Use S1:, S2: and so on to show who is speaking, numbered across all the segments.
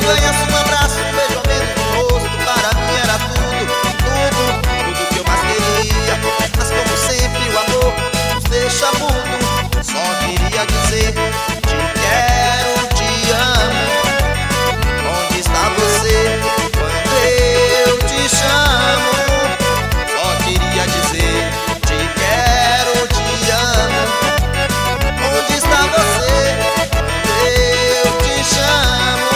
S1: barganhas, um abraço, um beijo ao menos no rosto. Para mim era tudo, tudo, tudo que eu mais queria. Mas como sempre o amor nos deixa mudo. Só queria dizer: te quero, te amo. Onde está você quando eu te chamo? Só queria dizer: te quero, te amo. Onde está você quando eu te chamo?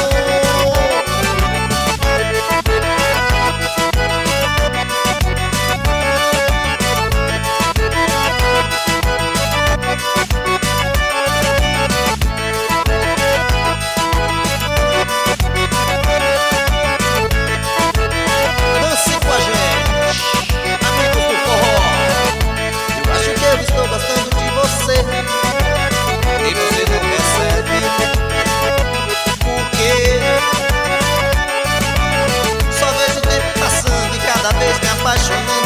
S1: Dance com a gente, amigos do forró. Eu acho que eu estou gostando de você e você não percebe. Por quê? Só vejo o tempo passando e cada vez me apaixonando.